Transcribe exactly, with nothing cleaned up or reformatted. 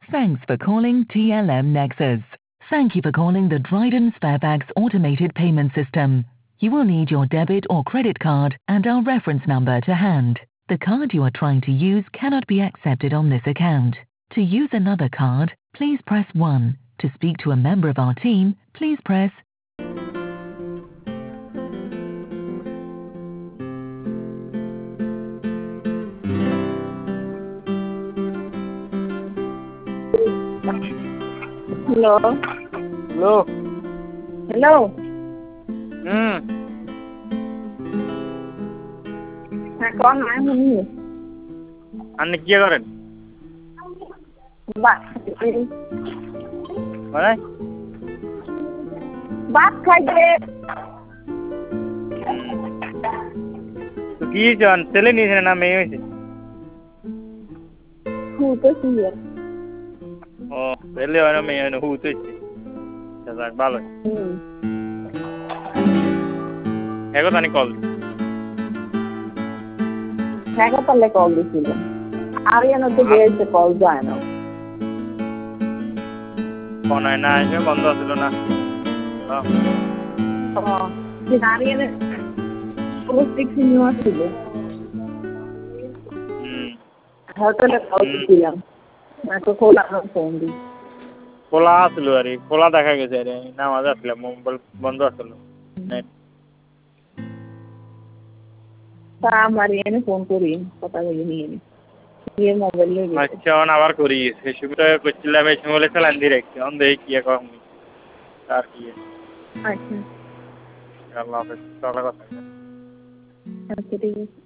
Thanks for calling T L M Nexus. Thank you for calling the Dryden Sparebags automated payment system. You will need your debit or credit card and our reference number to hand. The card you are trying to use cannot be accepted on this account. To use another card, please press one. To speak to a member of our team, please press Hello. Hello. Hello. Hmm. হ্যাঁ কোন নাই শুনি আপনি কি করেন? ভাত মানে ভাত খাইতে তো কি জন ছেলে নিয়েছে না মেয়ে হয়েছে? হুতেছি ও ছেলে হয় না মেয়ে হয় না হুতে হচ্ছে যাক ভালো হুম এখন আমি কল হ্যাঁ তাহলে কল দিছিলাম আরিয়ানা তো গেছে কল যায় না ফোন হয় না এসে বন্ধ ছিল না ও যে আরিয়ানা প্রত্যেক সিনেমা ছিল হুম হয়তো কল দিছিলাম না তো খোলা ফোন দি খোলা ছিল আরে খোলা দেখা গেছে আরে নামাজ আসলাম মোবাইল বন্ধ ছিল নেট তা আমার এনে ফোন করি কথা বলে নিয়ে নি ये मोबाइल ले गए আচ্ছা অন আবার করি ফেসবুকে করছিলাম এই সময় চালান direct অন দেই কি কম আর কি আচ্ছা আল্লাহ হাফেজ তাহলে কথা আচ্ছা ঠিক আছে